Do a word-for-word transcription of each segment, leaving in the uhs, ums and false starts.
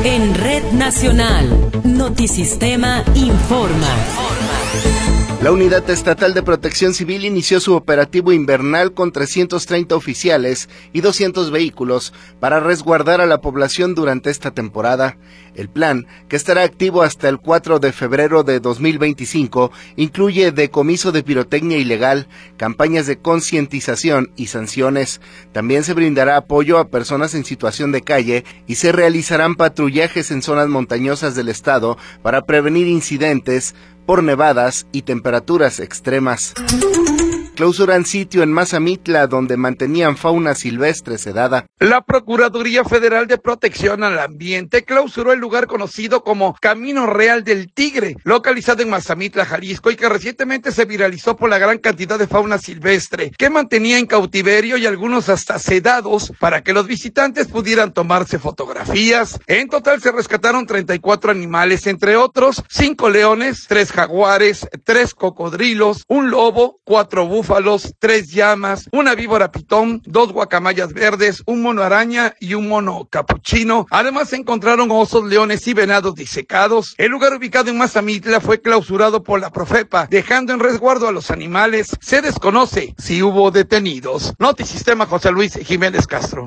En Red Nacional, Notisistema informa. La Unidad Estatal de Protección Civil inició su operativo invernal con trescientos treinta oficiales y doscientos vehículos para resguardar a la población durante esta temporada. El plan, que estará activo hasta el cuatro de febrero de dos mil veinticinco, incluye decomiso de pirotecnia ilegal, campañas de concientización y sanciones. También se brindará apoyo a personas en situación de calle y se realizarán patrullajes en zonas montañosas del estado para prevenir incidentes por nevadas y temperaturas extremas. Clausuran sitio en Mazamitla donde mantenían fauna silvestre sedada. La Procuraduría Federal de Protección al Ambiente clausuró el lugar conocido como Camino Real del Tigre, localizado en Mazamitla, Jalisco, y que recientemente se viralizó por la gran cantidad de fauna silvestre que mantenía en cautiverio y algunos hasta sedados para que los visitantes pudieran tomarse fotografías. En total se rescataron treinta y cuatro animales, entre otros cinco leones, tres jaguares, tres cocodrilos, un lobo, cuatro búfalos, tres llamas, una víbora pitón, dos guacamayas verdes, un mono araña y un mono capuchino. Además se encontraron osos, leones y venados disecados. El lugar ubicado en Mazamitla fue clausurado por la Profepa, dejando en resguardo a los animales. Se desconoce si hubo detenidos. Notisistema, José Luis Jiménez Castro.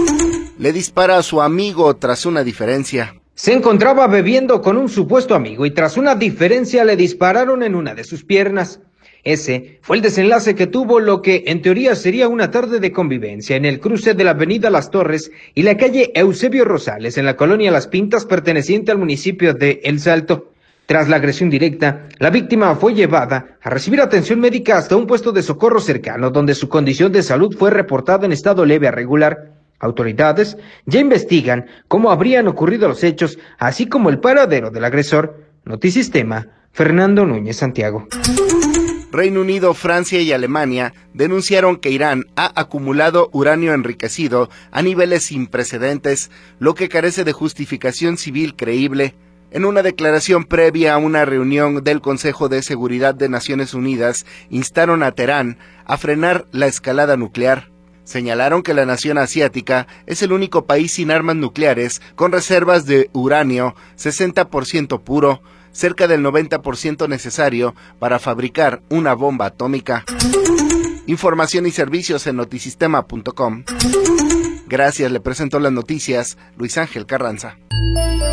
Le dispara a su amigo tras una diferencia. Se encontraba bebiendo con un supuesto amigo y tras una diferencia le dispararon en una de sus piernas. Ese fue el desenlace que tuvo lo que en teoría sería una tarde de convivencia en el cruce de la avenida Las Torres y la calle Eusebio Rosales en la colonia Las Pintas perteneciente al municipio de El Salto. Tras la agresión directa, la víctima fue llevada a recibir atención médica hasta un puesto de socorro cercano donde su condición de salud fue reportada en estado leve a regular. Autoridades ya investigan cómo habrían ocurrido los hechos, así como el paradero del agresor. Notisistema, Fernando Núñez Santiago. Reino Unido, Francia y Alemania denunciaron que Irán ha acumulado uranio enriquecido a niveles sin precedentes, lo que carece de justificación civil creíble. En una declaración previa a una reunión del Consejo de Seguridad de Naciones Unidas, instaron a Teherán a frenar la escalada nuclear. Señalaron que la nación asiática es el único país sin armas nucleares con reservas de uranio sesenta por ciento puro, cerca del noventa por ciento necesario para fabricar una bomba atómica. Información y servicios en notisistema punto com. Gracias, le presento las noticias Luis Ángel Carranza.